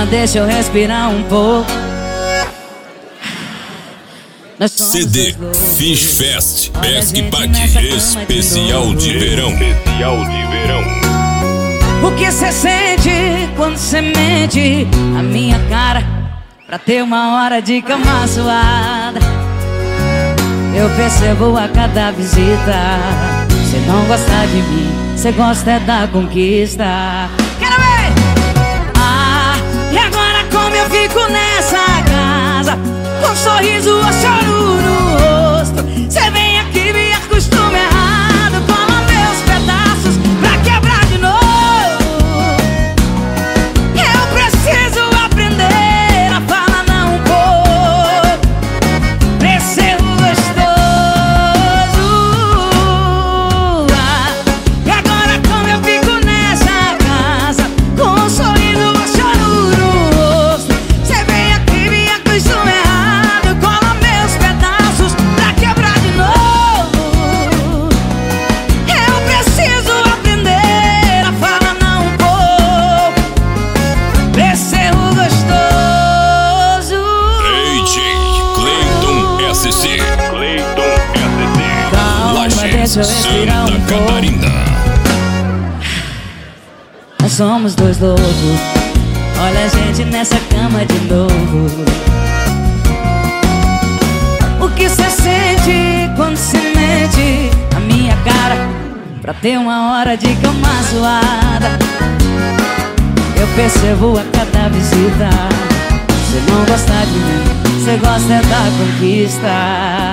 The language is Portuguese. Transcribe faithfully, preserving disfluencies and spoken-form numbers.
Calma, deixa eu respirar um pouco. C D Fish Fest Pesque Pague Especial de Verão. Especial de Verão. O que cê sente quando cê mente a minha cara pra ter uma hora de cama suada? Eu percebo a cada visita. Cê não gosta de mim, cê gosta é da conquista. Quero ver! Ah, e agora como eu fico nessa casa, com um sorriso ou choro no rosto? Cê vem aqui, me acostuma errado, cola meus pedaços pra quebrar de novo. Eu preciso aprender a falar não um pouco pra esse erro gostoso. Ah, e agora como eu fico nessa casa, com um sorriso ou choro no rosto? Cê vem aqui, me acostuma errado, cola meus pedaços pra quebrar de novo. Eu preciso aprender a falar não um pouco pra esse erro gostoso. D J Cleiton S C. Cleiton S C. Calma, Lages, deixa eu respirar um Santa pouco. Catarina. Nós somos dois loucos, olha a gente nessa cama de novo. O que cê sente quando cê mente a minha cara pra ter uma hora de cama suada? Eu percebo a cada visita. Cê não gosta de mim, cê gosta é da conquista.